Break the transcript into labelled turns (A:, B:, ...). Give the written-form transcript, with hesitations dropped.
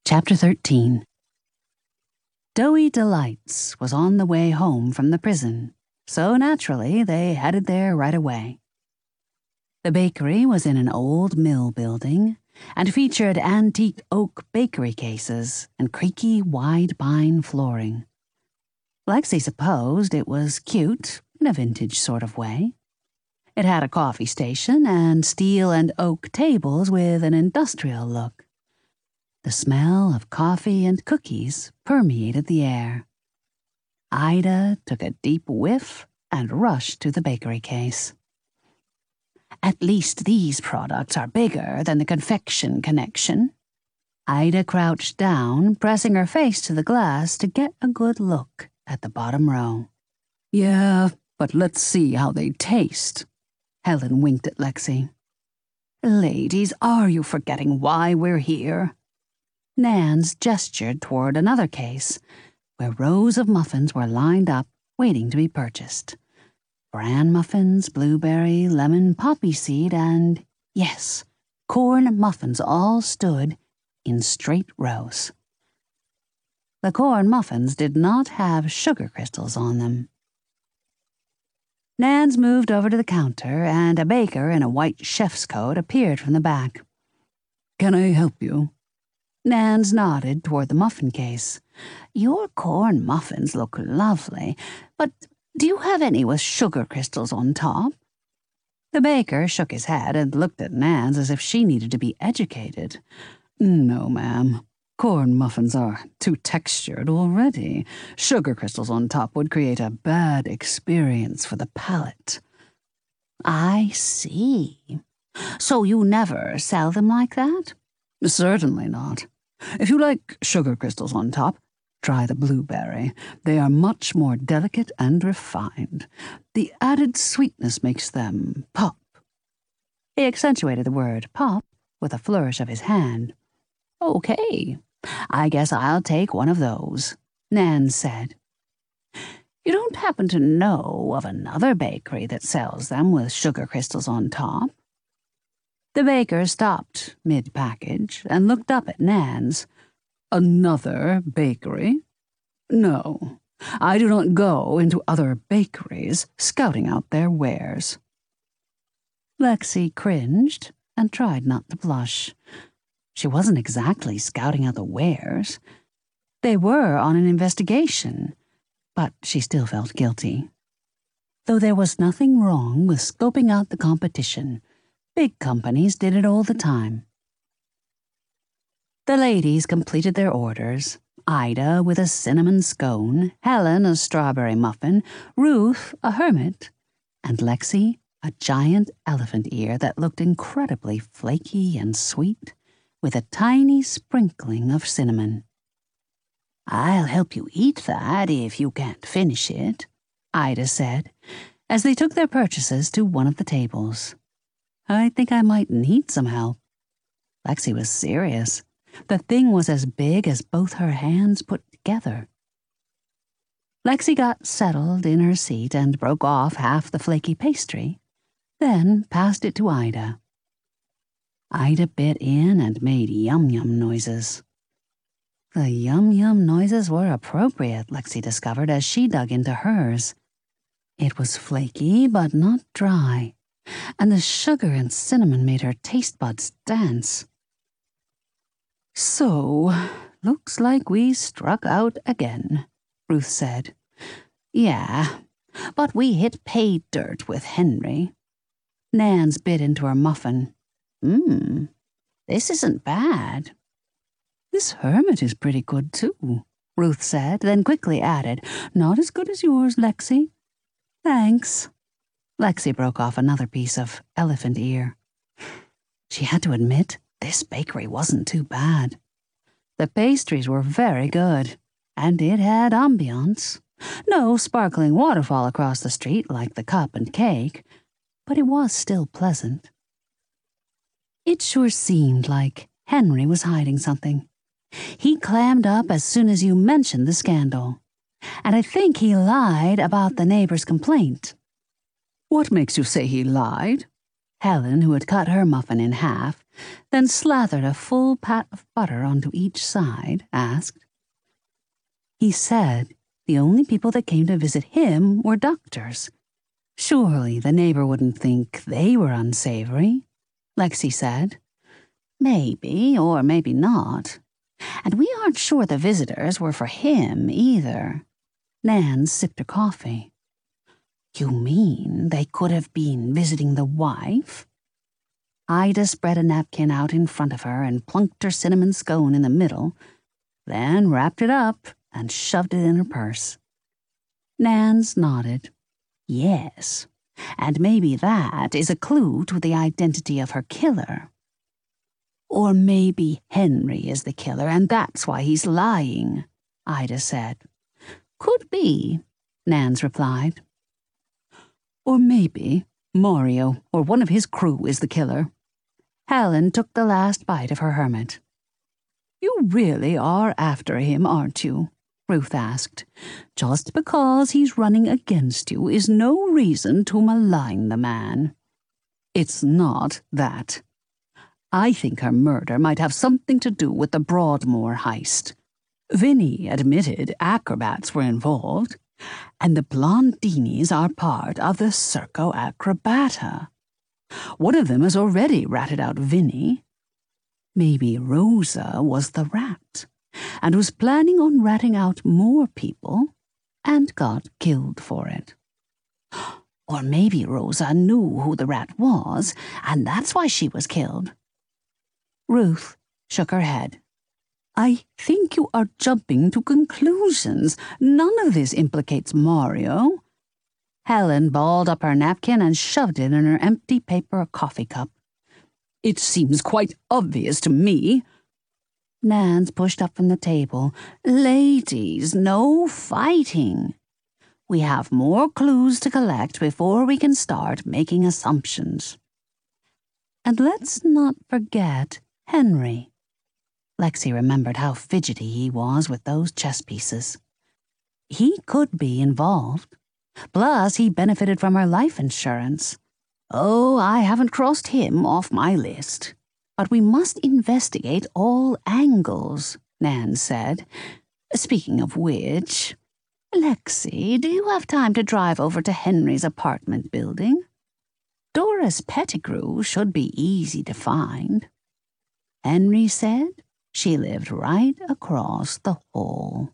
A: Chapter 13. Doughy Delights was on the way home from the prison, so naturally they headed there right away. The bakery was in an old mill building and featured antique oak bakery cases and creaky wide pine flooring. Lexi supposed it was cute in a vintage sort of way. It had a coffee station and steel and oak tables with an industrial look. The smell of coffee and cookies permeated the air. Ida took a deep whiff and rushed to the bakery case. At least these products are bigger than the confection connection. Ida crouched down, pressing her face to the glass to get a good look at the bottom row. Yeah, but let's see how they taste. Helen winked at Lexi. Ladies, are you forgetting why we're here? Nans gestured toward another case, where rows of muffins were lined up, waiting to be purchased. Bran muffins, blueberry, lemon, poppy seed, and, yes, corn muffins all stood in straight rows. The corn muffins did not have sugar crystals on them. Nans moved over to the counter, and a baker in a white chef's coat appeared from the back. Can I help you? Nans nodded toward the muffin case. Your corn muffins look lovely, but do you have any with sugar crystals on top? The baker shook his head and looked at Nans as if she needed to be educated. No, ma'am. Corn muffins are too textured already. Sugar crystals on top would create a bad experience for the palate. I see. So you never sell them like that? Certainly not. If you like sugar crystals on top, try the blueberry. They are much more delicate and refined. The added sweetness makes them pop. He accentuated the word pop with a flourish of his hand. Okay, I guess I'll take one of those, Nan said. You don't happen to know of another bakery that sells them with sugar crystals on top? The baker stopped mid-package and looked up at Nans. Another bakery? No, I do not go into other bakeries scouting out their wares. Lexi cringed and tried not to blush. She wasn't exactly scouting out the wares. They were on an investigation, but she still felt guilty. Though there was nothing wrong with scoping out the competition, big companies did it all the time. The ladies completed their orders, Ida with a cinnamon scone, Helen a strawberry muffin, Ruth a hermit, and Lexi a giant elephant ear that looked incredibly flaky and sweet, with a tiny sprinkling of cinnamon. I'll help you eat that if you can't finish it, Ida said, as they took their purchases to one of the tables. I think I might need some help. Lexi was serious. The thing was as big as both her hands put together. Lexi got settled in her seat and broke off half the flaky pastry, then passed it to Ida. Ida bit in and made yum-yum noises. The yum-yum noises were appropriate, Lexi discovered as she dug into hers. It was flaky but not dry, and the sugar and cinnamon made her taste buds dance. So, looks like we struck out again, Ruth said. Yeah, but we hit pay dirt with Henry. Nans bit into her muffin. This isn't bad. This hermit is pretty good, too, Ruth said, then quickly added, Not as good as yours, Lexi. Thanks. Lexi broke off another piece of elephant ear. She had to admit this bakery wasn't too bad. The pastries were very good, and it had ambiance. No sparkling waterfall across the street like the cup and cake, but it was still pleasant. It sure seemed like Henry was hiding something. He clammed up as soon as you mentioned the scandal, and I think he lied about the neighbor's complaint. What makes you say he lied? Helen, who had cut her muffin in half, then slathered a full pat of butter onto each side, asked. He said the only people that came to visit him were doctors. Surely the neighbor wouldn't think they were unsavory, Lexi said. Maybe, or maybe not. And we aren't sure the visitors were for him either. Nan sipped her coffee. You mean they could have been visiting the wife? Ida spread a napkin out in front of her and plunked her cinnamon scone in the middle, then wrapped it up and shoved it in her purse. Nans nodded. Yes, and maybe that is a clue to the identity of her killer. Or maybe Henry is the killer and that's why he's lying, Ida said. Could be, Nans replied. Or maybe Mario or one of his crew is the killer. Helen took the last bite of her hermit. You really are after him, aren't you? Ruth asked. Just because he's running against you is no reason to malign the man. It's not that. I think her murder might have something to do with the Broadmoor heist. Vinny admitted acrobats were involved, and the Blondinis are part of the Circo Acrobata. One of them has already ratted out Vinny. Maybe Rosa was the rat, and was planning on ratting out more people, and got killed for it. Or maybe Rosa knew who the rat was, and that's why she was killed. Ruth shook her head. I think you are jumping to conclusions. None of this implicates Mario. Helen balled up her napkin and shoved it in her empty paper coffee cup. It seems quite obvious to me. Nans pushed up from the table. Ladies, no fighting. We have more clues to collect before we can start making assumptions. And let's not forget Henry. Lexi remembered how fidgety he was with those chess pieces. He could be involved. Plus, he benefited from her life insurance. Oh, I haven't crossed him off my list. But we must investigate all angles, Nan said. Speaking of which, Lexi, do you have time to drive over to Henry's apartment building? Doris Pettigrew should be easy to find. Henry said she lived right across the hall.